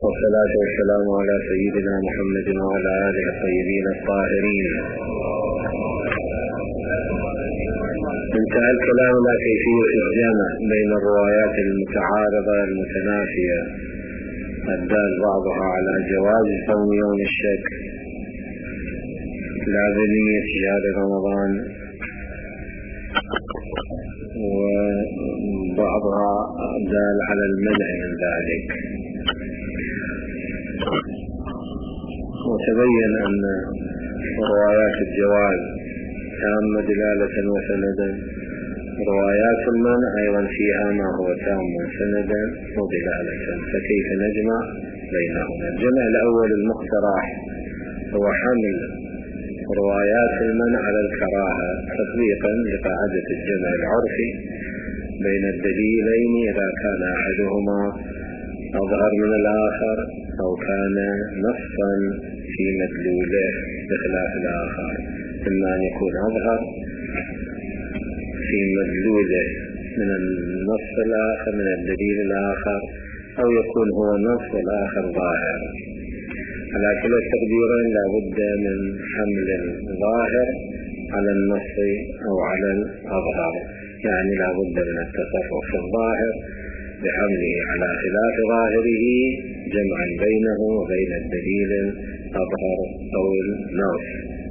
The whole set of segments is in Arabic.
والصلاة والسلام على سيدنا محمد وعلى آله الطيبين الطاهرين. انتهى الكلام على كيفية الجمع بين الروايات المتعارضة المتنافية الدال بعضها على جواز صوم يوم الشك لا بنية شهر رمضان، وبعضها دال على المنع من ذلك. وتبين أن روايات الجواز تامة دلالة وسندا، روايات المنع أيضا فيها ما هو تام سندا ودلالة، فكيف نجمع بينهما؟ الجمع الأول المقترح هو حمل روايات المنع على الكراهة تطبيقا لقاعدة الجمع العرفي بين الدليلين إذا كان أحدهما أظهر من الآخر أو كان نصا في مدلوله بخلاف الآخر، إما أن يكون أظهر في مدلوله من النص الآخر من الدليل الآخر، أو يكون هو النص والآخر ظاهر. على كلا التقديرين لا بد من حمل الظاهر على النص أو على الأظهر، يعني لا بد من التصرف في الظاهر بحمله على خلاف ظاهره جمعا بينه وبين الدليل الأظهر أو النص.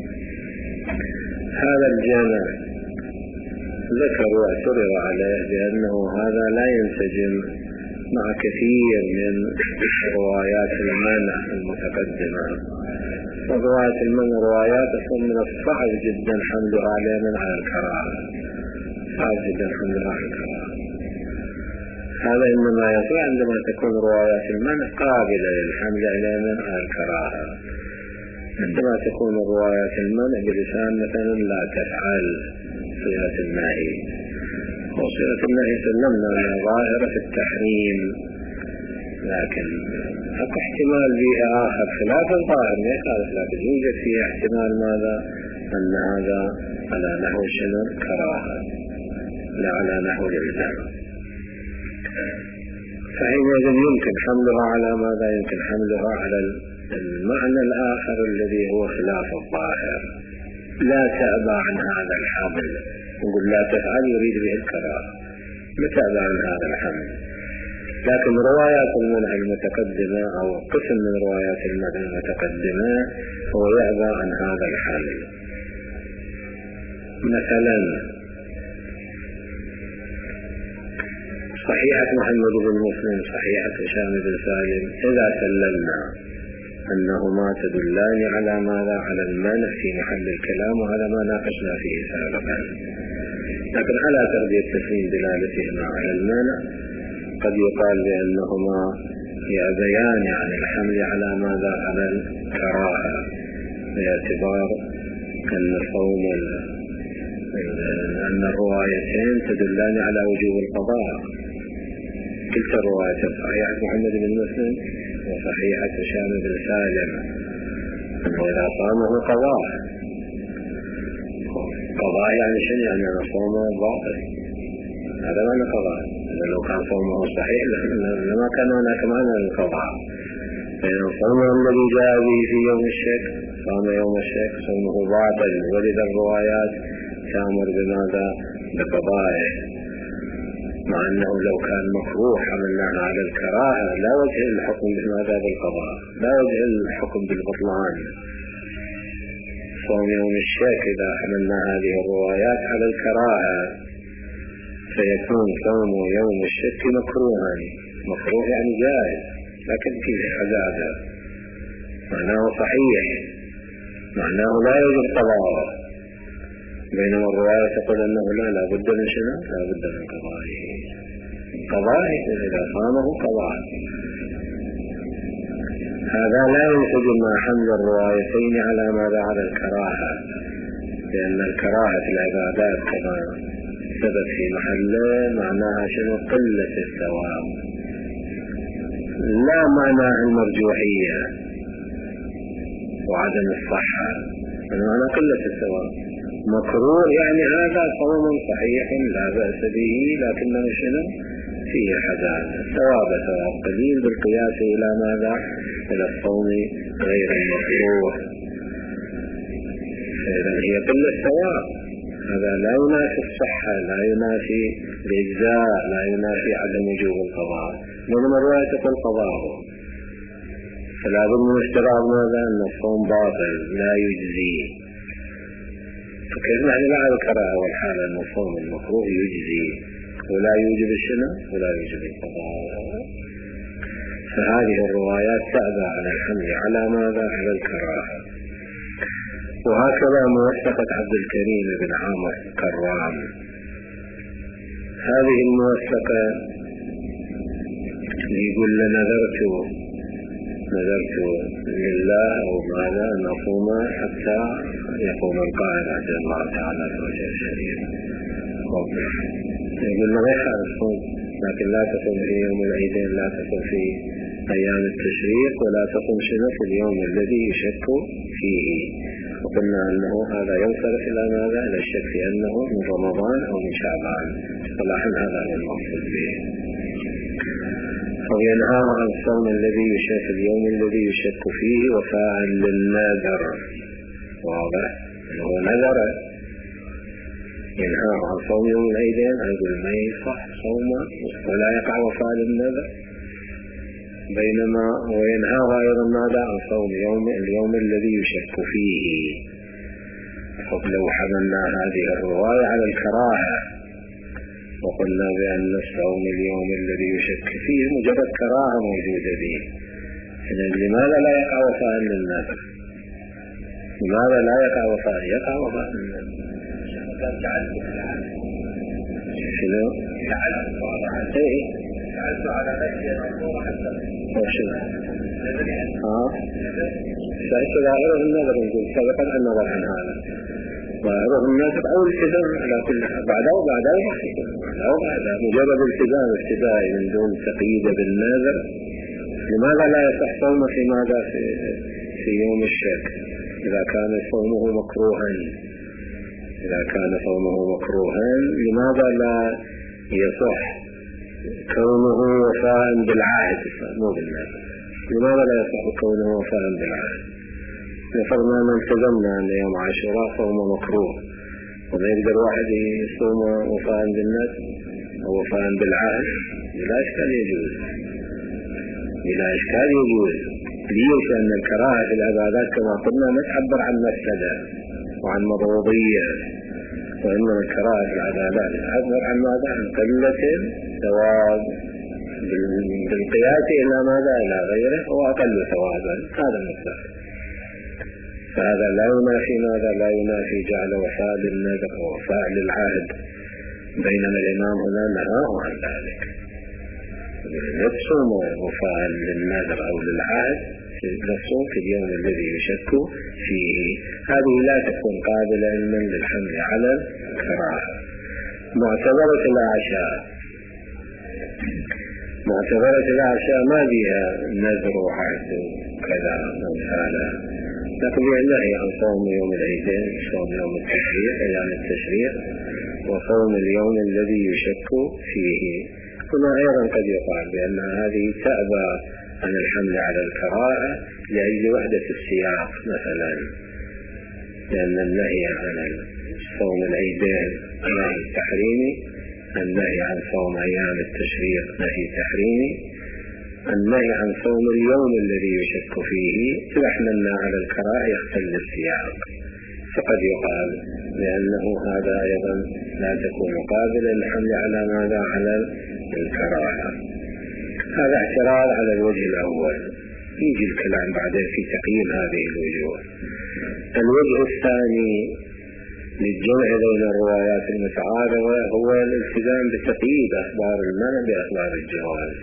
هذا الجمع ذكر واعترض عليه بأنه هذا لا ينسجم مع كثير من روايات المنع المتقدمة، وروايات المنع روايات أصلا من الصعب جدا حملها على منع الكراهة، صعب جدا حملها على الكراهة. هذا إنما يصير عندما تكون روايات المنع قابلة للحمل على منع الكراهة. عندما تكون روايات المنع بلسان مثلا لا تفعل صيغة النهي، وصيغة النهي سلمنا أنها ظاهرة في التحريم، لكن هناك احتمال فيها آخر خلاف الظاهر ما يخالف، لكن يوجد فيه احتمال ماذا؟ أن هذا على نحو شنو الكراهة لا على نحو الإلزام، فحينئذ يمكن حملها على ماذا؟ يمكن حملها على المعنى الآخر الذي هو خلاف الظاهر، لا تأبى عن هذا الحمل، نقول لا تفعل يريد به الكراهة، لا تأبى عن هذا الحمل. لكن روايات المنع المتقدمة أو قسم من روايات المنع المتقدمة هو يأبى عن هذا الحمل. مثلا صحيحة محمد بن مسلم، صحيحة هشام بن سالم، إذا سلمنا أنهما تدلان على ماذا؟ على المنع في محل الكلام، وهذا ما ناقشنا فيه سابقا. لكن على تربية تسليم دلالتهما على المنع قد يقال بأنهما يأبيان عن الحمل على ماذا؟ على الكراهة، باعتبار أن الروايتين تدلان على وجوب القضاء، كلتا الرواية صحيحة محمد بن مسلم وصحيحة هشام بن سالم، وإذا صامه قضاء يعني شنو؟ يعني أنا صومه باطل، هذا معنى قضاء. لو كان صومه صحيح لما كان هناك معنى القضاء، فإن صومه الذي جاء به في يوم الشك، صام يوم الشك، صومه باطل، ولد الروايات تأمر بماذا؟ بقضائه، مع أنه لو كان مكروه حملناه على الكراهة لا وجه الحكم بماذا؟ بالقضاء، لا وجه الحكم بالبطلان. صوم يوم الشك إذا حملنا هذه الروايات على الكراهة سيكون صوم يوم الشك مكروها، مكروه يعني جائز، لكن كيف حزازة معناه صحيح، معناه لا يوجد قضاء، بينما الرواية تقول أنه لا بد من شنو؟ لا بد من قضائه إذا صامه قضاء. هذا لا ينسجم مع حمل الروايتين على ماذا؟ على الكراهة، لأن الكراهة في العبادات كما ثبت في محله معناها شنو؟ قلة الثواب، لا معناها المرجوحية وعدم الصحة، معناها قلة الثواب. مكروه يعني هذا صوم صحيح لا بأس به، لكنه شنو؟ فيه حداد ثواب قليل بالقياس إلى ماذا؟ إلى الصوم غير المفروض. فإذا هي قلة الثواب، هذا لا ينافي الصحة، لا ينافي الإجزاء، لا ينافي عدم وجوب القضاء، بينما الرواية تقول قضاءه. فلا بد من افتراض ماذا؟ أن الصوم باطل لا يجزي. فكيف نحن لا الكراهة والحالة أن الصوم المكروه يجزي ولا يوجب الشنو ولا يوجب القضاء؟ فهذه الروايات تأبى على الحمل على ماذا؟ على الكراهة. وهكذا موثقة عبد الكريم بن عامر كرام، هذه الموثقة يقول نذرت لله أو ماذا أن أصوم حتى يقوم القائل عجل الله تعالى الوجه الشريف. يقول نغيح على الصوم، لكن لا تصوم في يوم العيدين، لا تصوم في أيام التشريق، ولا تصوم شنو في اليوم الذي يشك فيه. وقلنا أنه هذا ينصرف إلى ماذا؟ إلى الشك في أنه من رمضان أو من شعبان، صلاحا هذا هو المقصود به. وينهى عن الصوم الذي يشك اليوم الذي يشك فيه وفاء للنذر. واضح؟ هو نذر ينهى عن صوم يوم العيدين، أقول ما يصح صومه ولا يقع وفاء للنذر، بينما هو ينهى أيضا ماذا؟ عن صوم اليوم الذي يشك فيه. فلو حملنا هذه الرواية على الكراهة وقلنا بأن الصوم اليوم الذي يشك فيه مجرد كراهة موجودة به، إذن لماذا لا يقع وفاء للنذر؟ لماذا لا يقع وفاء؟ يقع وفاء للنذر. شنو؟ تعلت على نفسي المنظور حتى وشنو؟ شايف ظاهره النذر، نقول سبقا النظر عن هذا ظاهره النذر أو التزام على كل بعده مجرد التزام ابتدائي من دون تقييد بالنذر. لماذا لا يصح صومه في ماذا؟ في يوم الشك إذا كان صومه مكروها؟ إذا كان صومه مكروها لماذا لا يصح كونه وفاء بالعهد مو بالنذر؟ لماذا لا يصح كونه وفاء بالعهد؟ نفرضنا أن التزمنا أن يوم عاشوراء صوم مكروه، وما يقدر واحد يصوم وفاء بالنذر أو وفاء بالعهد؟ بلا إشكال يجوز، بلا إشكال يجوز. ليش؟ أن الكراهة في العبادات كما قلنا ما تعبر عن مفسدة وعن مضروبية، وإنما الكراهة في العبادات تعبر عن ماذا؟ عن قلة ثواب بالقياس إلى ماذا؟ إلى غيره هو أقل ثوابا. هذا المطلق. فهذا لا ينافي ماذا؟ لا ينافي جعل وفاء للنذر ووفاء للعهد، بينما الإمام هنا نهى عن ذلك. يصوم وفاء للنذر أو للعهد يصوم في اليوم الذي يشك فيه. هذه لا تكون قابلة للحمل على الكراهة. معتبرة الأعشاء، معتبرة الأعشاء ما بها نذر وعهد كذا ومثالا، لكن بها النهي عن صوم يوم العيدين، صوم يوم التشريق أيام التشريق، وصوم اليوم الذي يشك فيه. هنا أيضا قد يقال بأن هذه تأبى عن الحمل على الكراهة لأجل وحدة السياق مثلا، لأن النهي عن صوم العيدين نهي تحريمي، النهي عن صوم أيام التشريق نهي تحريمي، النهي عن صوم اليوم الذي يشك فيه إذا حملنا على الكراهة يختل السياق. فقد يقال لأنه هذا أيضا لا تكون قابلا للحمل على ماذا؟ على الكراهة. هذا اعتراض على الوجه الأول، يجي الكلام بعدين في تقييم هذه الوجوه. الوجه الثاني للجمع بين الروايات المتعارضة هو الالتزام بتقييد أخبار المنع بأخبار الجواز،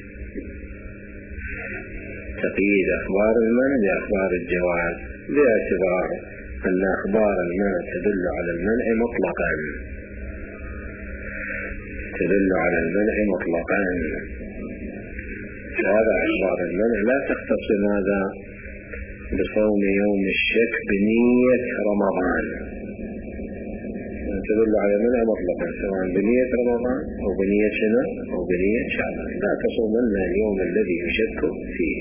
تقييد أخبار المنع بأخبار الجواز، باعتبار أن أخبار المنع تدل على المنع مطلقا، تدل على المنع مطلقا. هذا أخبار المنع لا تختص ماذا؟ بصوم يوم الشك بنية رمضان، تدل على منع مطلقا سواء بنية رمضان أو بنية شنو أو بنية شعبان. لا تصومن اليوم الذي يشك فيه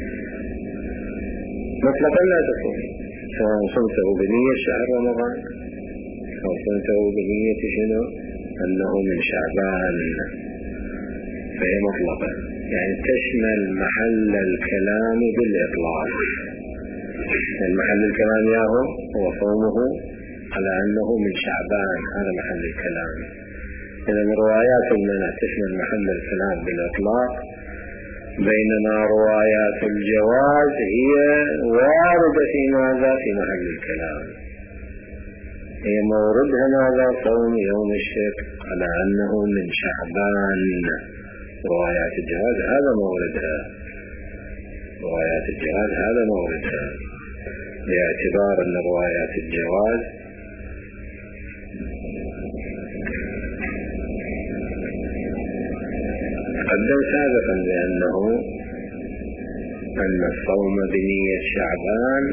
مطلقا، لا تصوم سواء صمته بنية شهر رمضان أو صمته بنية شنو أنه من شعبان، فهي مطلقا يعني تشمل محل الكلام بالإطلاق. المحل الكلام هو صومه على أنه من شعبان، هذا محل الكلام. إذا روايات المنع تشمل محل الكلام بالإطلاق، بينما روايات الجواز هي واردة في ماذا؟ في محل الكلام. هي موردها ماذا؟ صوم يوم الشك على أنه من شعبان. روايات الجواز هذا موردها، روايات الجواز هذا موردها، باعتبار أن روايات الجواز تقدم سابقا بأنه أن الصوم بنية شعبان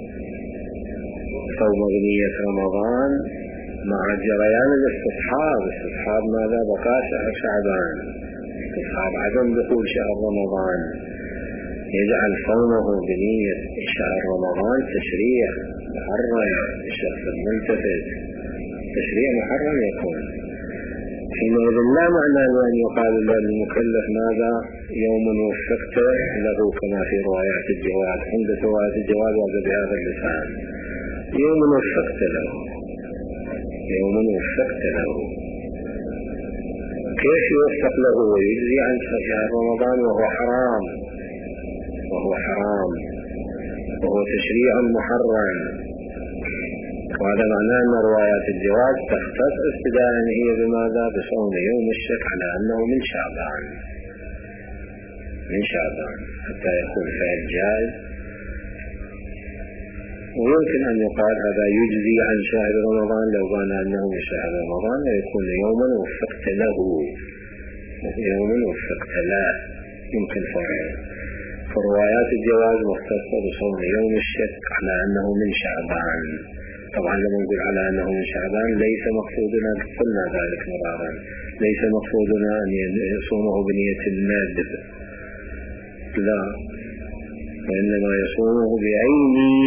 صوم بنية رمضان مع جريان استصحاب ماذا؟ بقاء شهر شعبان، استصحاب عدم دخول شهر رمضان، يجعل صومه بنية شهر رمضان تشريع محرم الشخص الملتفت، تشريع محرم يكون. حينئذ لا معنى أن يقال للمكلف ماذا؟ يوم وفقت له كما في روايات الجواز. عند روايات الجواز وهذا بهذا اللسان يوم وفقت له، يوم وفقت له. كيف يوفق له ويجزي عن شهر رمضان وهو حرام، وهو حرام وهو تشريع محرم؟ وهذا معناه أن روايات الجواز تختص ابتداء هي بماذا؟ بصوم يوم الشك على أنه من شعبان، من شعبان حتى يكون فعل جائز. ويمكن أن يقال هذا يجزي عن شهر رمضان لو كان أنه من شهر رمضان ويكون يوما وفقت له، يوما وفقت له يمكن فرعه. فروايات الجواز مختصة بصوم يوم الشك على أنه من شعبان. طبعا لما نقول على أنه من شعبان ليس مقصودنا، قلنا ذلك مرارا، ليس مقصودنا أن يصومه بنية الندب، لا، وإنما يصومه بأي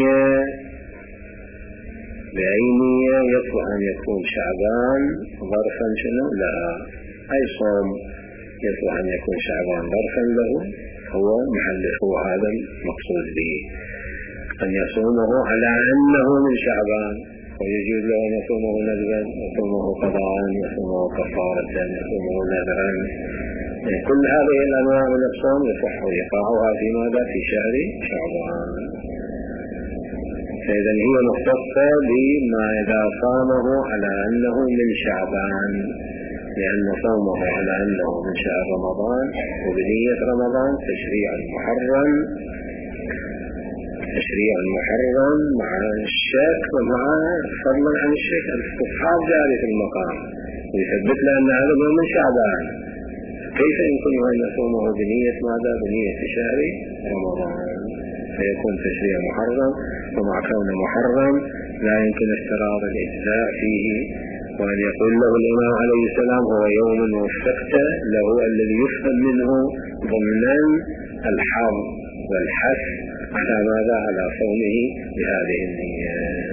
نية يصلح أن يكون شعبان ظرفا شنو لها. أي صوم يصلح أن يكون شعبان ظرفا له هو محله هذا المقصود به، أن يصومه على أنه من شعبان، ويجوز له أن يصومه ندبا، يصومه قضاء، يصومه كفارة، يصومه نذرا. كل هذه الأنواع من الصوم يصح إيقاعها في ماذا؟ في شهر شعبان. فإذا هي مختصة بما إذا صامه على أنه من شعبان، لأن صومه على أنه من شهر رمضان وبنية رمضان تشريع محرم، تشريع محرم مع الشك ومع فضلا عن الشك الاستصحاب جاري في المقام ويثبت له أن هذا من شعبان. كيف يمكن أن يصومه بنية ماذا؟ بنية شهر رمضان، فيكون تشريع محرم. ومع كونه محرم لا يمكن افتراض الإجزاء فيه، وأن يقول له الإمام عليه السلام هو يوم وفقت له الذي يفهم منه ضمنا الحظ والحث على ماذا؟ على صومه بهذه النية.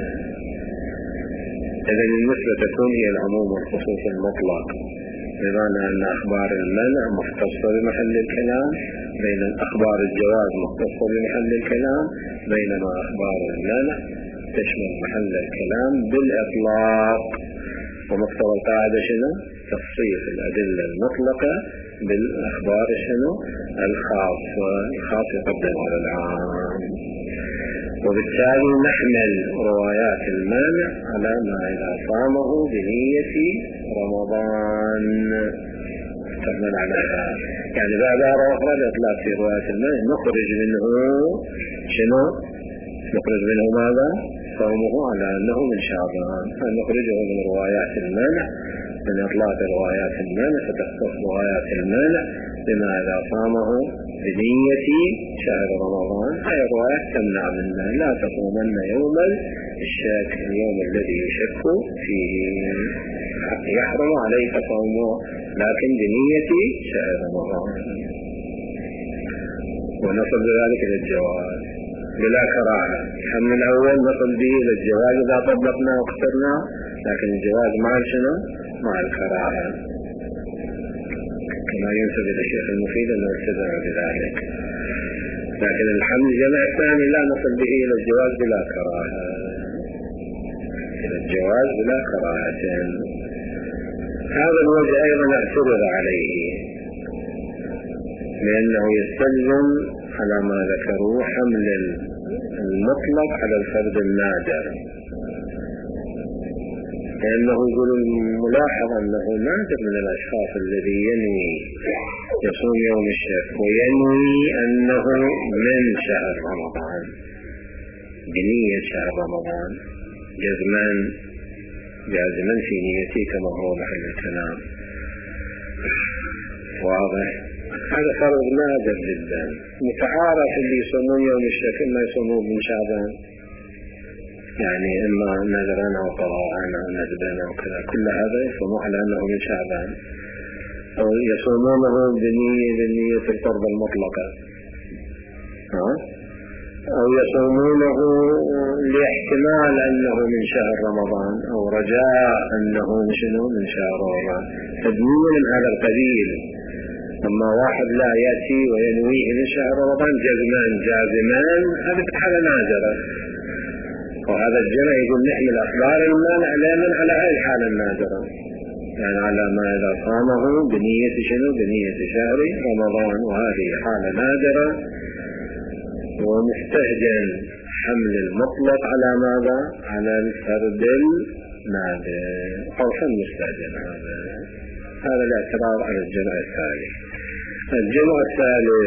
إذن النسبة تكون هي العموم والخصوص المطلق، بمعنى أن أخبار المنع مختصة بمحل الكلام، بين أخبار الجواز مختصة بمحل الكلام، بينما أخبار المنع تشمل محل الكلام بالإطلاق. ومقتضى القاعدة شنو؟ تخصيص الأدلة المطلقة بالأخبار شنو؟ الخاصة، الخاص يقدم على العام. وبالتالي نحمل روايات المانع على ما إذا صامه بنية رمضان تحمل على هذا. يعني بعد أخرى الإطلاق في رواية المانع نخرج منه شنو؟ نخرج منه ماذا؟ صومه على أنه من شعبان، فنخرجه من روايات المانع، من إطلاق روايات المانع، فتختص روايات المانع بما إذا صامه بنية شهر رمضان، أي الروايات تمنع منا لا تصومن يوم الشك، اليوم الذي يشك فيه يحرم عليك صومه لكن بنية شهر رمضان. ونصل بذلك إلى الجواز بلا كراهة. الحمل الأول نصل به إلى الجواز إذا طبقنا واخترنا، لكن الجواز مع شنو؟ مع الكراهة، كما ينسب إلى الشيخ المفيد أنه التزم بذلك. لكن الحمل الجمع الثاني لا نصل به إلى الجواز بلا كراهة، إلى الجواز بلا كراهة. هذا الوجه أيضا اعترض عليه لأنه يستلزم على ما ذكروا حمل المطلق على الفرد النادر، لأنه يقول الملاحظ أنه نادر من الأشخاص الذي ينوي يصوم يوم الشك وينوي أنه من شهر رمضان بنية شهر رمضان جازما في نيته كما هو محل الكلام. واضح؟ هذا فرض نادر جدا متعارف، اللي يصومون يوم الشك إما يصومون من شعبان، يعني إما نذرنا وقضاءنا وندبنا وكذا، كل هذا يصومون على أنه من شعبان، أو يصومونه بنية الفرض المطلقة، أو يصومونه لاحتمال أنه من شهر رمضان أو رجاء أنه من شهر رمضان، تدمير من هذا القبيل. أما واحد لا يأتي وينويه من شهر رمضان جازمان هذه حالة نادرة. وهذا الجمع يقول نحمل أخبار المانع لمن على هذه الحالة النادرة، يعني على ما إذا صامه بنية بنية شهر رمضان، وهذه حالة نادرة ومستهجن حمل المطلق على ماذا؟ على الفرد النادر، عرفا مستهجن. هذا الاعتراض على الجمع الثالث. الجمع الثالث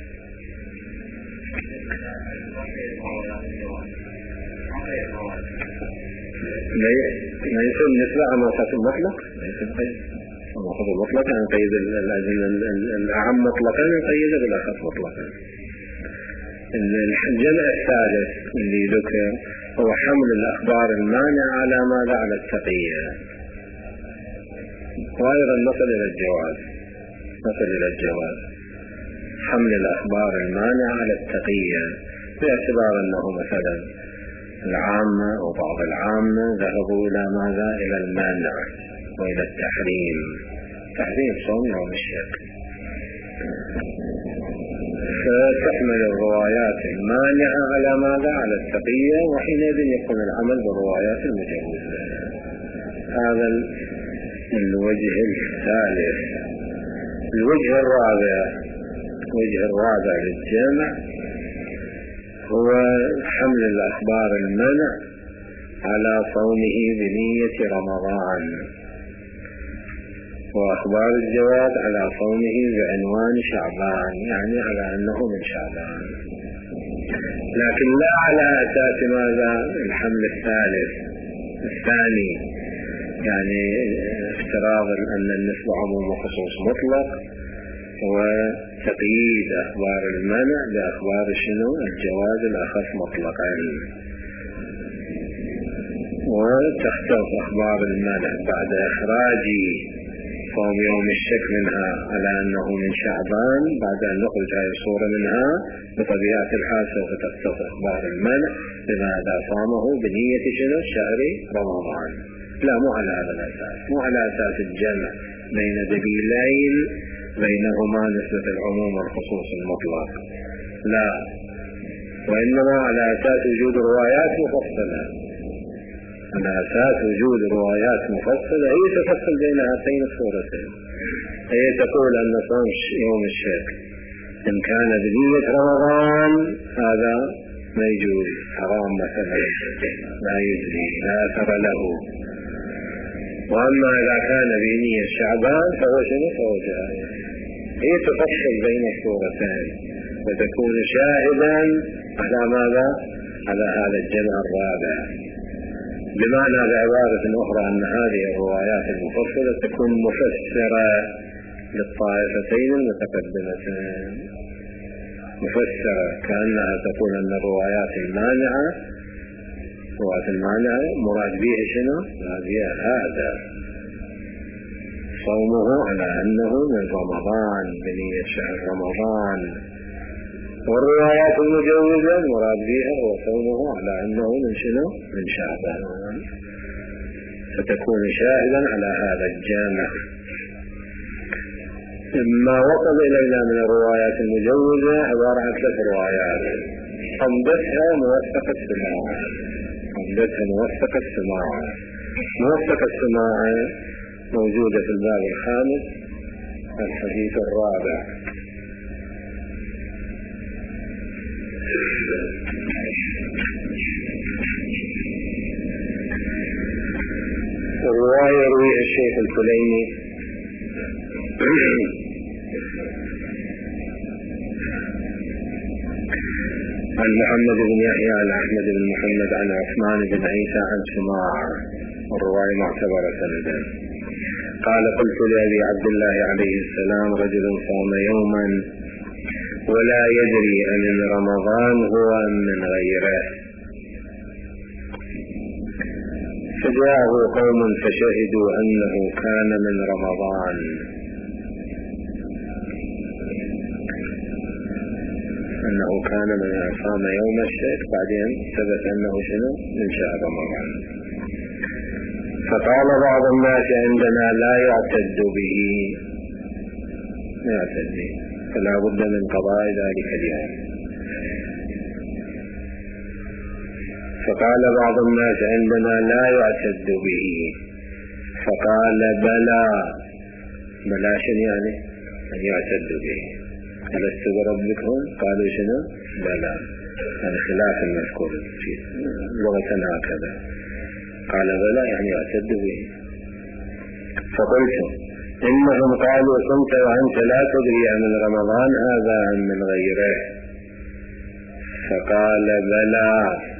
ما يكون نسبة على موقف المطلق، موقف المطلق يعني نقيد الأعم مطلقا نقيد بالأخص مطلقا. الجمع الثالث اللي ذكر هو حمل الأخبار المانعة على ماذا؟ على التقية. وأيضا نصل إلى الجواز حمل الأخبار المانعة على التقية، باعتبار أنه مثلا العامة أو بعض العامة ذهبوا إلى ماذا؟ إلى المانع وإلى التحريم، تحريم صوم يوم الشك، فتحمل الروايات المانعة على ماذا؟ على التقية، وحينئذ يكون العمل بالروايات المجوزة. هذا الوجه الثالث. الوجه الرابع للجامع هو حمل الأخبار المنع على صومه بنية رمضان، وأخبار الجواز على صومه بعنوان شعبان، يعني على أنه من شعبان، لكن لا على أساس ماذا؟ الحمل الثاني، يعني افتراض أن النسبة عموم وخصوص مطلق، وتقييد أخبار المنع بأخبار الجواز الأخص مطلقا، وتختص أخبار المنع بعد إخراج صوم يوم الشك منها على أنه من شعبان، بعد أن نخرج هذه الصورة منها بطبيعة الحال سوف تختص أخبار المنع بماذا؟ صامه بنية شهر رمضان. لا، مو على هذا الأساس، مو على أساس الجمع بين دليلين بينهما نسبة العموم والخصوص المطلق، لا، وإنما على أساس وجود روايات مفصلة، على أساس وجود روايات مفصلة هي تفصل بين هاتين الصورتين. هي تقول أن صوم يوم الشك إن كان بنية رمضان هذا ما يجوز، حرام مثلا، لا يجري، لا أثر له. وأما إذا كان بنية شعبان فهو جائز. هي تفصل بين الصورتين وتكون شاهدا على ماذا؟ على هذا الجمع الرابع، بمعنى بعبارة أخرى أن هذه الروايات المفصلة تكون مفسرة للطائفتين المتقدمتين. مفسرة كأنها تقول أن الروايات المانعة مراد بها شنو؟ هذا صومه على أنه من رمضان، بنية شهر رمضان. والروايات المجوزة مراد بها وصومه على أنه من شنو؟ من شعبان، فتكون شاهدا على هذا الجامع. ما وصل إلينا من الروايات المجوزة عبارة عن 3 روايات، عمدتها موثقة السماع موجودة في الباب الخامس الحديث الرابع. الرواية يرويها الشيخ الكليني عن محمد بن يحيى عن أحمد بن محمد عن عثمان بن عيسى عن سماع، والرواية معتبرة سندا. قال: قلت لأبي عبد الله عليه السلام: رجل صام يوما ولا يدري أمن رمضان هو أم من غيره، فجاءه قوم فشهدوا أنه كان من رمضان، من صام يوم الشك، بعدين ثبت أنه شنو؟ من شهر رمضان. فقال بعض الناس: عندنا لا يعتد به، فلا بد من قضاء ذلك اليوم. فقال بعض الناس: عندنا لا يعتد به. فقال: بلى شنو يعني أن يعتد به؟ ألست بربكم؟ قالوا شنو؟ بلى، هذا خلاف المذكور في لغتنا هكذا. قال: بلى يعني يعتد به. فقلت: إنهم قالوا: صمت وأنت لا تدري من رمضان هذا أم من غيره. فقال: بلى،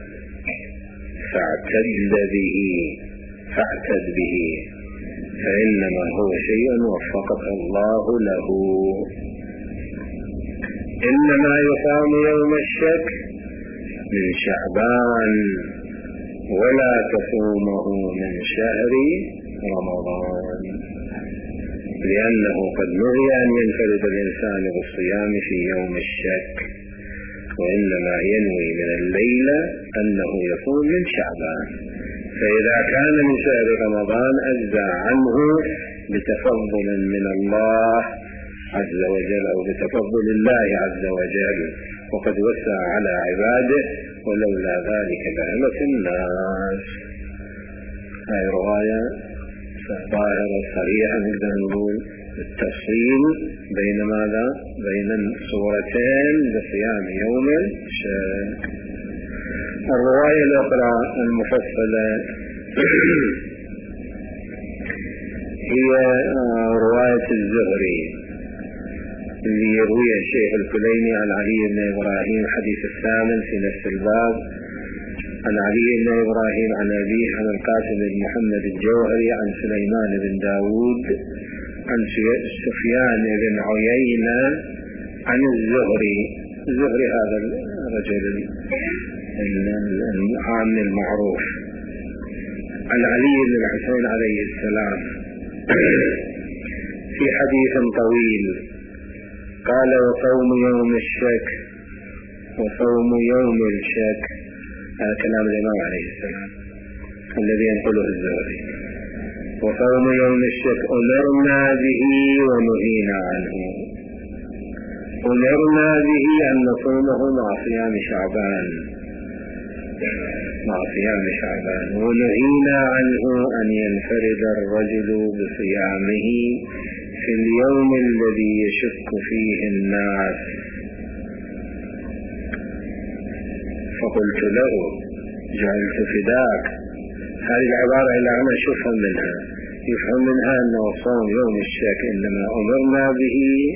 فاعتد به فإنما هو شيء وفقك الله له، إنما يصام يوم الشك من شعبان ولا تصومه من شهر رمضان، لأنه قد نهي أن ينفرد الإنسان بالصيام في يوم الشك، وإنما ينوي من الليلة أنه يصوم من شعبان، فإذا كان من شهر رمضان أجزى عنه بتفضل من الله عز وجل أو بتفضل الله عز وجل، وقد وسع على عباده، ولولا ذلك لهلك الناس. هذه رواية ظاهرة صريحة، نقدر نقول التفصيل بين ماذا؟ بين الصورتين بصيام يوم الشك. الرواية الأخرى المفصلة هي رواية الزهري اللي يرويها الشيخ الكليني عن علي بن إبراهيم، حديث الثامن في نفس الباب، عن علي بن إبراهيم عن أبيه عن القاسم بن محمد الجوهري عن سليمان بن داود عن سفيان بن عيينة عن الزهري هذا الرجل العام المعروف، عن علي بن الحسين عليه السلام في حديث طويل. قال: وصوم يوم الشك، هذا كلام الإمام عليه السلام الذي ينقله الزهري. وصوم يوم الشك أمرنا به ونهينا عنه. أمرنا به أن نصومه مع صيام شعبان، ونهينا عنه أن ينفرد الرجل بصيامه في اليوم الذي يشك فيه الناس. فقلت له: جعلت فداك. هذه العبارة اللي أنا يفهم منها أنه صوم يوم الشك إنما أمرنا به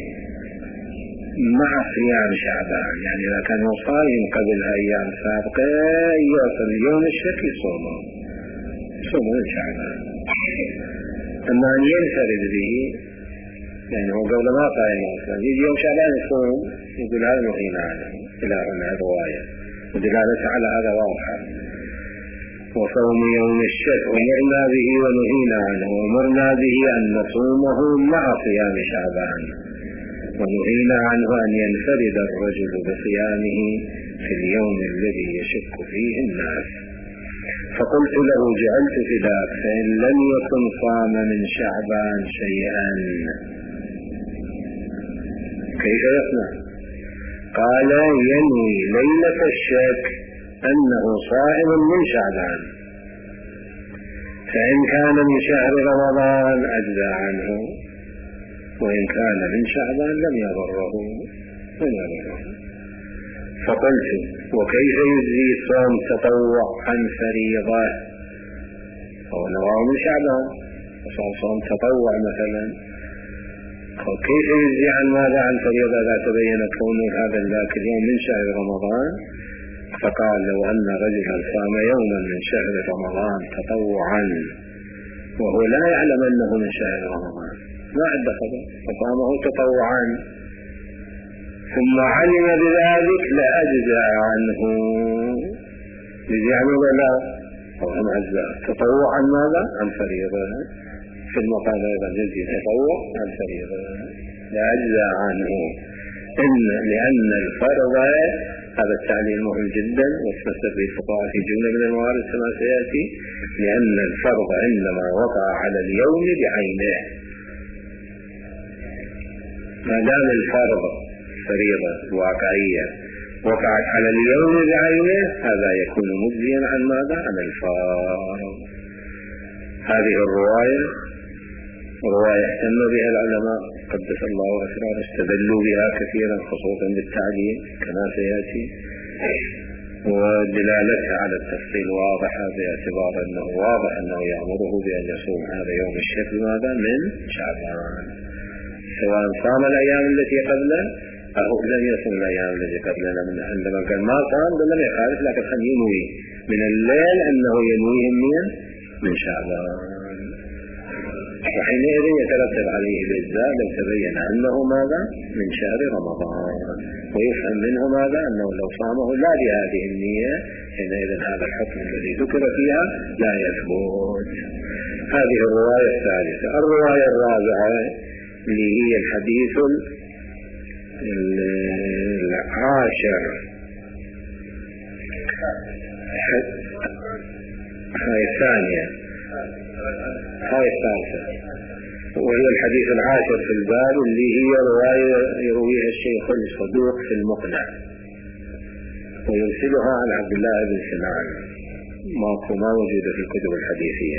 مع صيام شعبان، يعني إذا كان صائم قبل أيام سابقة يوصل يوم الشك يصومه من شعبان. أما أن ينفرد به يعني هو قبل ما صايم أصلا يجي يوم شعبان يصوم يقول هذا نهينا عنه إلى أن الرواية ودلالته على هذا واضحة. وصوم يوم الشك أمرنا به ونهينا عنه، وأمرنا به أن نصومه مع صيام شعبان، ونهينا عنه أن ينفرد الرجل بصيامه في اليوم الذي يشك فيه الناس. فقلت له جعلت فداك فإن لم يكن صام من شعبان شيئا كيف يصنع؟ قال ينوي ليلة الشك أنه صائم من شعبان، فإن كان من شهر رمضان أجزى عنه، وإن كان من شعبان لم يضره. فقلت وكيف يجزي صوم تطوع عن فريضة؟ هو نواه من شعبان صوم تطوع مثلا، كيف يجزي عن ماذا عن فريضة إذا تبين كون هذا ذاك اليوم من شهر رمضان؟ فقال لو أن رجلا صام يوما من شهر رمضان تطوعا وهو لا يعلم أنه من شهر رمضان، ما عنده خبر، فصامه تطوعا ثم علم بذلك لأجزى عنه. يجزي عنه ولا أو عن أجزاء تطوعا ماذا عن فريضة؟ في المقام أيضا يجزي تطوع عن فريضة لأجزى عنه، لأن الفرض هذا التعليل مهم جدا واستفسر به الفقهاء في جملة من الموارد كما سيأتي، لأن الفرض عندما وقع على اليوم بعينه، ما دام الفرض فريضة واقعية وقعت على اليوم بعينه هذا يكون مجزيا عن ماذا؟ عن الفرض. هذه الرواية اهتم بها العلماء قدس الله أسرار، استدلوا بها كثيرا خصوصا بالتعليل كما سيأتي، ودلالتها على التفصيل واضحة باعتبار أنه واضح أنه يأمره بأن يصوم هذا يوم الشك ماذا؟ من شعبان، سواء صام الأيام التي قبله أو لم يصم الأيام التي قبلنا. عندما كان ما صام لم يخالف، لكن خل ينوي من الليل أنه ينويه من شعبان، وحينئذ يترتب عليه الإجزاء لو تبين أنه ماذا؟ من شهر رمضان، ويفهم منه ماذا؟ أنه لو صامه لا بهذه النية حينئذ هذا الحكم الذي ذكر فيها لا يثبت. هذه الرواية الثالثة. الرواية الرابعة اللي هي الحديث العاشر، هاي الثانية، هاي الثالثة، وهي الحديث العاشر في الباب اللي هي رواية يرويها الشيخ الصدوق في المقنع ويرسلها عن عبد الله بن سنان، ما وجد في الكتب الحديثية.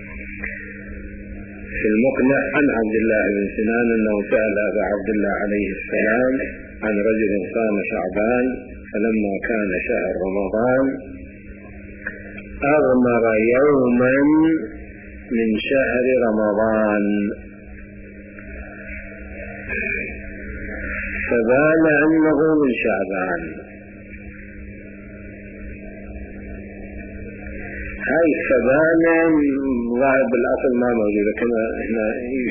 في المقنع عن عبد الله بن سنان أنه سأل أبا عبد الله عليه السلام عن رجل صام شعبان فلما كان شهر رمضان أغمر يوما من شهر رمضان فبان أنه من شعبان. هاي فبان ظاهر الأصل ما موجودة كما هنا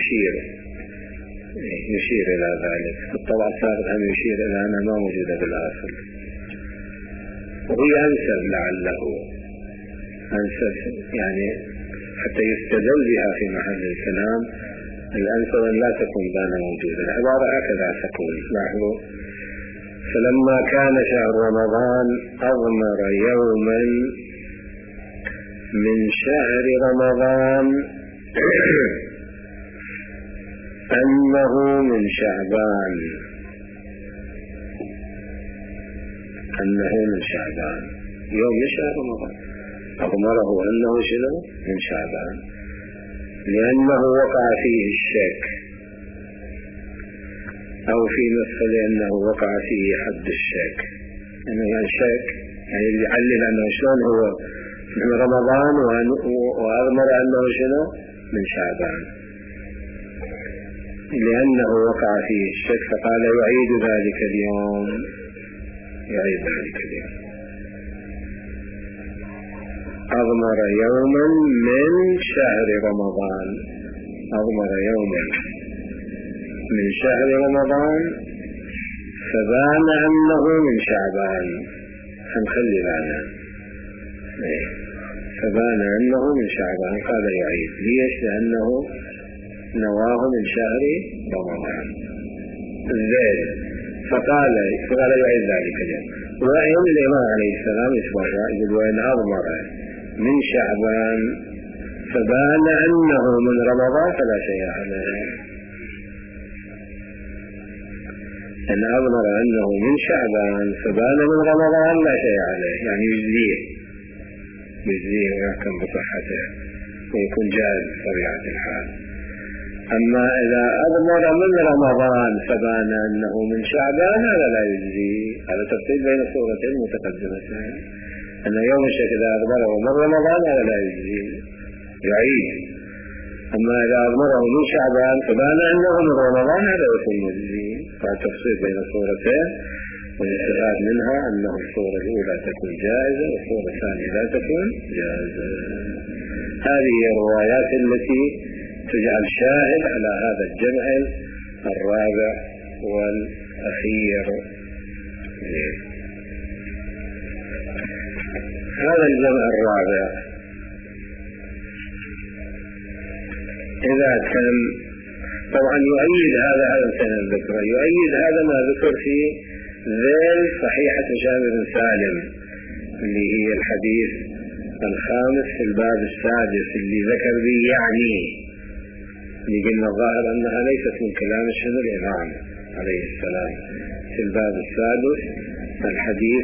يشير إلى ذلك، الطبع السابق هم يشير إلى أنها ما موجودة بالأصل، وهي أنسب لعله أنسب يعني حتى يستدل بها في محل الكلام، الأنسب أن لا تكون بان موجودة. العبارة هكذا تكون، لاحظوا فلما كان شهر رمضان أغمر يوما من شهر رمضان أنه من شعبان، أنه من شعبان يوم شهر رمضان أغمره أنه شنو؟ من شعبان، لأنه وقع فيه الشك أو في مثل أنه وقع فيه حد الشك، أنه الشك يعني يعلل أنه شلون هو من رمضان وأغمر أنه شنو؟ من شعبان، لأنه وقع فيه الشك فقال يعيد ذلك اليوم، يعيد ذلك اليوم. أغمر يوما من شهر رمضان، أغمر يوما من شهر رمضان فبان أنه من شعبان. هنخلي بالنا فبان أنه من شعبان. قال يعيد. ليش؟ لأنه نواه من شهر رمضان. زين. فقال يعيد ذلك جاء. وإن الإمام عليه السلام يتبرع يقول وإن أضمر من شعبان فبان أنه من رمضان فلا شيء عليه. إن أضمر أنه من شعبان فبان من رمضان لا شيء عليه، يعني يجزيه ويحكم بصحته ويكون جائز بطبيعة الحال. أما إذا أضمر من رمضان فبان أنه من شعبان هذا لا يجزي. هذا تفصيل بين الصورتين المتقدمتين. أن يوم الشك إذا أضمره من رمضان هذا لا يجزي، يعيد. أما إذا أضمره من شعبان فبان أنه من رمضان هذا يكون يجزي. فالتفصيل بين الصورتين والاستفاد منها أنه الصورة الأولى تكون جائزة والصورة الثانية لا تكون جائزة. هذه الروايات التي تجعل شاهد على هذا الجمع الرابع والأخير. هذا الجمع الرابع إذا كان طبعا يؤيد هذا الذكر، يؤيد هذا ما ذكر في ذيل صحيحة هشام بن سالم اللي هي الحديث الخامس في الباب السادس اللي ذكر به يعني اللي قلنا الظاهر أنها ليست من كلام الإمام عليه السلام. في الباب السادس الحديث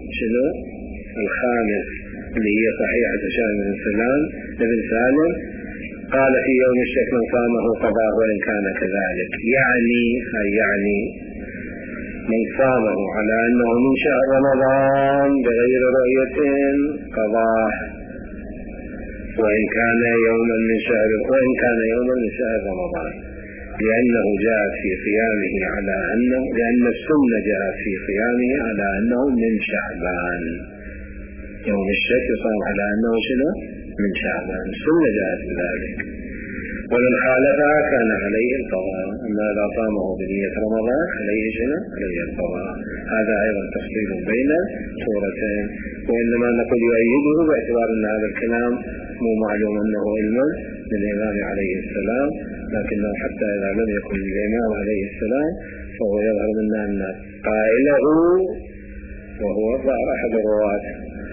الخامس اللي هي صحيحة هشام بن سالم قال في يوم الشك من صامه قضاه وإن كان كذلك، يعني من صامه على أنه من شهر رمضان بغير رؤية قضاه وإن كان يوما من شهر رمضان، لأنه جاء في قيامه على أنه، لأن السنة جاء في قيامه على أنه من شعبان. يوم الشك صام على أنه من شعبان، السنة جاءت بذلك. ومن خالفها كان عليه القضاء. أما إذا صامه بنية رمضان عليه القضاء. هذا أيضا تفصيل بين صورتين. وإنما نقول يؤيده باعتبار أن هذا الكلام مو معلوم أنه علم للإمام عليه السلام، لكنه حتى إذا لم يكن للإمام عليه السلام فهو يظهر منا أن قائله وهو أحد الرواة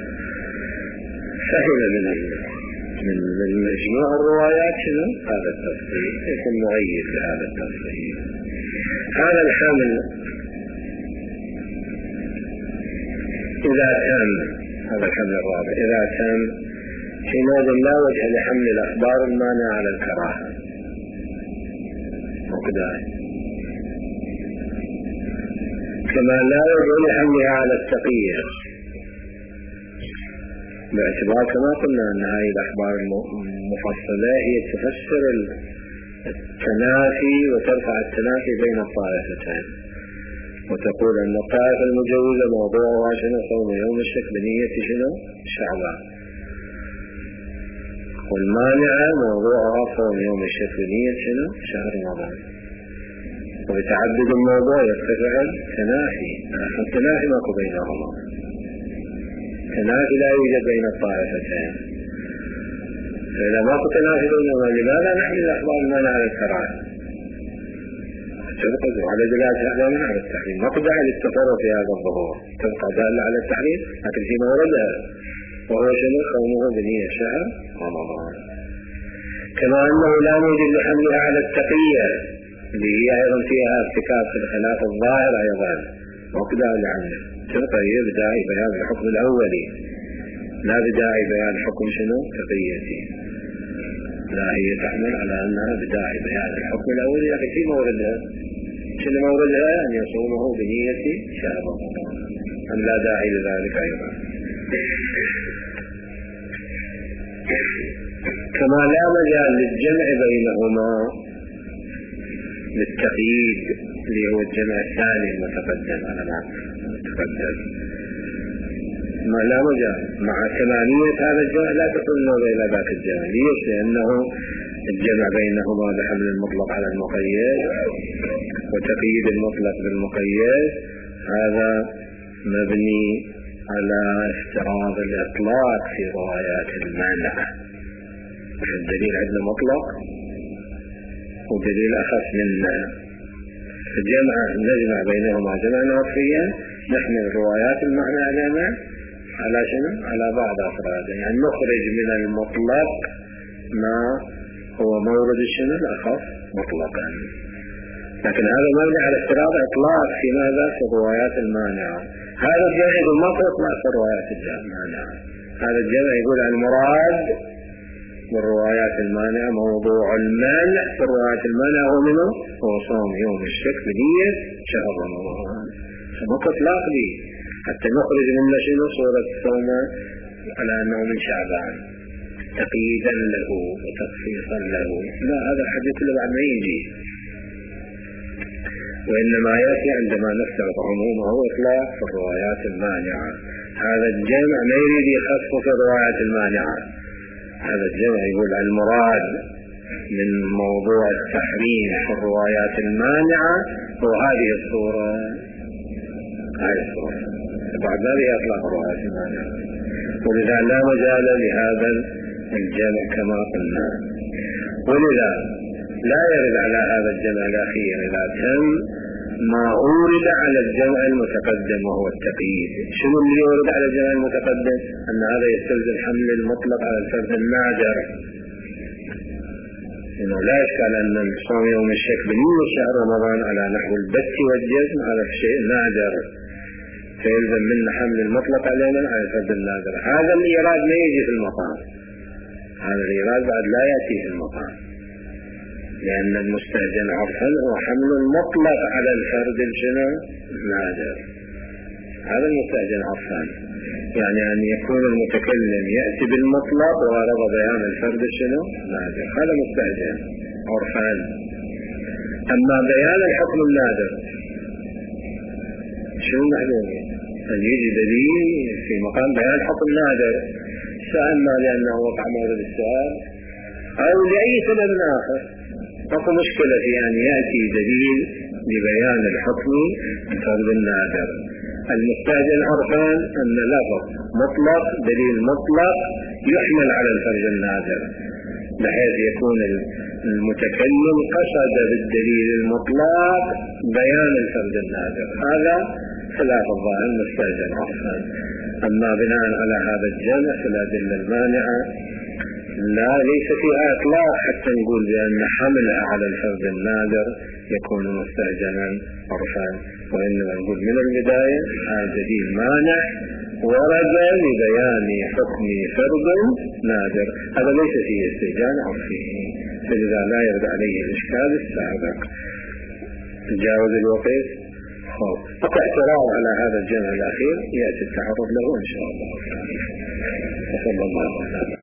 سهل من مجموع الروايات هذا التفصيل يكون مؤيد لهذا التفصيل. هذا الحمل إذا كان هذا الحمل الرابع إذا كان حينئذ لا وجه لحمل الأخبار المانعة على الكراهة وكذلك، كما لا وجه لحملها على التقية، باعتبار كما قلنا أن هذه الأخبار المفصلة هي تفسر التنافي وترفع التنافي بين الطائفتين، وتقول أن الطائفة المجوزة موضوعها صوم يوم الشك بنية شعبان، والمانعة موضوعها صوم يوم الشك بنية شهر رمضان. وبتعدد الموضوع يرتفع التنافي، التنافي ماكو بينهما، التنافي لا يوجد بين الطائفتين. فإذا ماكو تنافي بينهما لماذا نحمل الأخبار المانعة على الكراهة؟ تبقى على دلالة هذا من على التحريم، ما قد داعي للتفرد في هذا الظهور، تبقى دالة على التحريم لكن في موردها وهو صومه بنية شهر رمضان. كما أنه لا موجد لحملها على التقية اللي هي أيضا فيها ارتكاب في الخلاف الظاهر أيضا، وقد عنه تبقى هي بداعي بيان الحكم الأولي، لا بداعي بيان حكم تقيتي، لا هي تحمل على أنها بداعي بيان الحكم الأولي لكن في موردها موردها أن يصومه بنية شهر رمضان، أم لا داعي لذلك أيضا. كما لا مجال للجمع بينهما للتقييد اللي هو الجمع الثاني المتقدم على ما تقدم، ما لا مجال مع كمالية هذا الجمع لا تكون نظر إلى ذاك الجمع. ليش؟ لأنه الجمع بينهما بحمل المطلق على المقيد وتقييد المطلق بالمقيد هذا مبني على افتراض الإطلاق في روايات المانع. الدليل عندنا مطلق ودليل أخف منه، نجمع بينهما جمعا عرفيا، نحمل روايات المعنى على شنو؟ على بعض أفراده، يعني نخرج من المطلق ما هو مورد شنو؟ الأخف مطلقا. لكن هذا مبني على افتراض إطلاق في ماذا؟ في الروايات المانعة. هذا الجمع يقول ما في إطلاق في الروايات المانعة. هذا الجمع يقول المراد بالروايات المانعة موضوع المانع في الروايات المانعة هو منه هو صوم يوم الشك بنية شهر رمضان. فما إطلاق لي حتى نخرج من شنو؟ صورة الصوم على أنه من شعبان تقييدا له وتخصيصا له. لا، هذا الحديث اللي بعد ما يجي، وإنما يأتي عندما نفترض عمومه هو إطلاق في الروايات المانعة. هذا الجمع ما يريد يخص في الروايات المانعة. هذا الجمع يقول المراد من موضوع التحريم في الروايات المانعة هو هذه الصورة. بعد ذلك يطلق الروايات المانعة، ولذا لا مجال لهذا الجمع كما قلنا. ولذا لا يرد على هذا الجمع الأخير إذا تم ما أورد على الجمع المتقدم وهو التقييد. شنو اللي يورد على الجمع المتقدم؟ أن هذا يستلزم حمل المطلق على الفرد النادر. إنه لا يشكل أن صوم يوم الشك بنية شهر رمضان على نحو البت والجزم على شيء نادر، فيلزم منا حمل المطلق علينا على الفرد النادر. هذا الإيراد ما يجي في المقام، هذا الإيراد بعد لا يأتي في المقام، لأن المستأذن عرفا هو حمل المطلق على الفرد النادر. هذا المستأذن عرفا، يعني أن يكون المتكلم يأتي بالمطلق وغرض بيان الفرد نادر، هذا مستأذن عرفا. أما بيان الحكم النادر شنو معلوم؟ أن يجي دليل في مقام بيان حكم نادر، سألنا لأنه وقع مورد السؤال أو لأي سبب آخر، فقط مشكلة في أن يأتي دليل لبيان الحكم الفرد النادر. المستأذن عرفان أن لفظ مطلق دليل مطلق يحمل على الفرد النادر، بحيث يكون المتكلم قصد بالدليل المطلق بيان الفرد النادر. هذا خلاف الظاهر المستأذن عرفان. أما بناء على هذا الجمع في الأدلة المانعة لا، ليس فيها إطلاق حتى نقول بأن حملها على الفرد النادر يكون مستأذنا عرفا، وإنما نقول من البداية هذا دليل مانع ورد لبيان حكم فرد نادر، هذا ليس فيه استئذان عرفي، فلذا لا يرد عليه الإشكال السابق. تجاوز الوقت فقط اعتراض على هذا الجمع الأخير يأتي التعرض له إن شاء الله. وصلى الله عليه وسلم.